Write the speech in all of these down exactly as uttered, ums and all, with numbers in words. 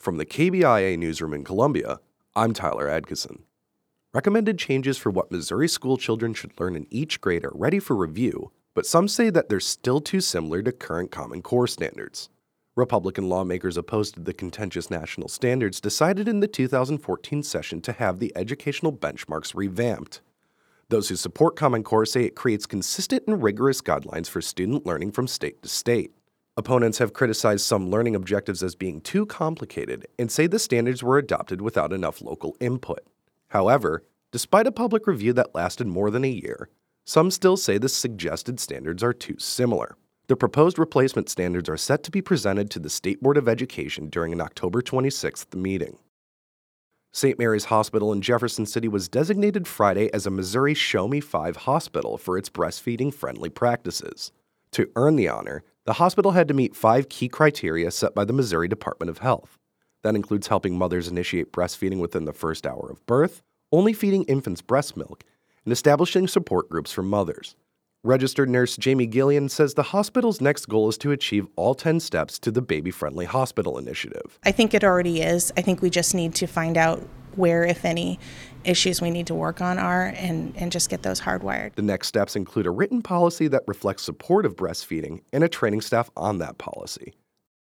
From the K B I A newsroom in Columbia, I'm Tyler Adkison. Recommended changes for what Missouri school children should learn in each grade are ready for review, but some say that they're still too similar to current Common Core standards. Republican lawmakers opposed to the contentious national standards decided in the two thousand fourteen session to have the educational benchmarks revamped. Those who support Common Core say it creates consistent and rigorous guidelines for student learning from state to state. Opponents have criticized some learning objectives as being too complicated and say the standards were adopted without enough local input. However, despite a public review that lasted more than a year, some still say the suggested standards are too similar. The proposed replacement standards are set to be presented to the State Board of Education during an October twenty-sixth meeting. Saint Mary's Hospital in Jefferson City was designated Friday as a Missouri Show Me five hospital for its breastfeeding-friendly practices. To earn the honor, the hospital had to meet five key criteria set by the Missouri Department of Health. That includes helping mothers initiate breastfeeding within the first hour of birth, only feeding infants breast milk, and establishing support groups for mothers. Registered nurse Jamie Gillian says the hospital's next goal is to achieve all ten steps to the Baby-Friendly Hospital Initiative. I think it already is. I think we just need to find out where, if any, issues we need to work on are and, and just get those hardwired. The next steps include a written policy that reflects support of breastfeeding and a training staff on that policy.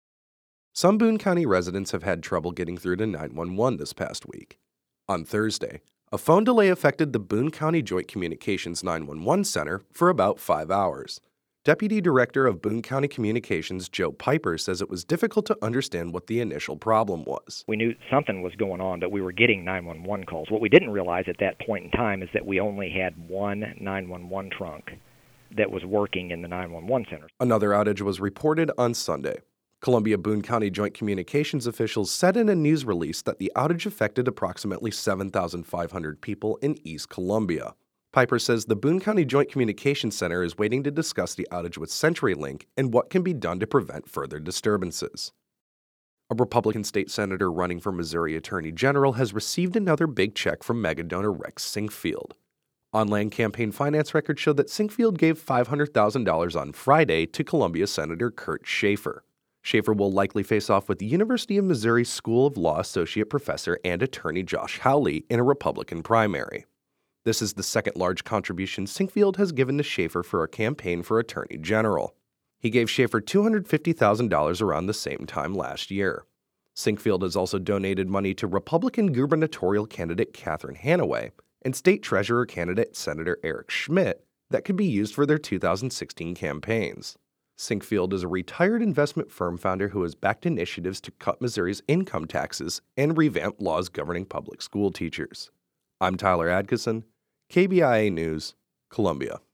Some Boone County residents have had trouble getting through to nine one one this past week. On Thursday, a phone delay affected the Boone County Joint Communications nine one one Center for about five hours. Deputy Director of Boone County Communications Joe Piper says it was difficult to understand what the initial problem was. We knew something was going on, but we were getting nine one one calls. What we didn't realize at that point in time is that we only had one nine one one trunk that was working in the nine one one center. Another outage was reported on Sunday. Columbia Boone County Joint Communications officials said in a news release that the outage affected approximately seven thousand five hundred people in East Columbia. Piper says the Boone County Joint Communications Center is waiting to discuss the outage with CenturyLink and what can be done to prevent further disturbances. A Republican state senator running for Missouri Attorney General has received another big check from mega donor Rex Sinkfield. Online campaign finance records show that Sinkfield gave five hundred thousand dollars on Friday to Columbia Senator Kurt Schaefer. Schaefer will likely face off with the University of Missouri School of Law Associate Professor and Attorney Josh Hawley in a Republican primary. This is the second large contribution Sinkfield has given to Schaefer for a campaign for Attorney General. He gave Schaefer two hundred fifty thousand dollars around the same time last year. Sinkfield has also donated money to Republican gubernatorial candidate Catherine Hanaway and state treasurer candidate Senator Eric Schmidt that could be used for their two thousand sixteen campaigns. Sinkfield is a retired investment firm founder who has backed initiatives to cut Missouri's income taxes and revamp laws governing public school teachers. I'm Tyler Adkison, K B I A News, Columbia.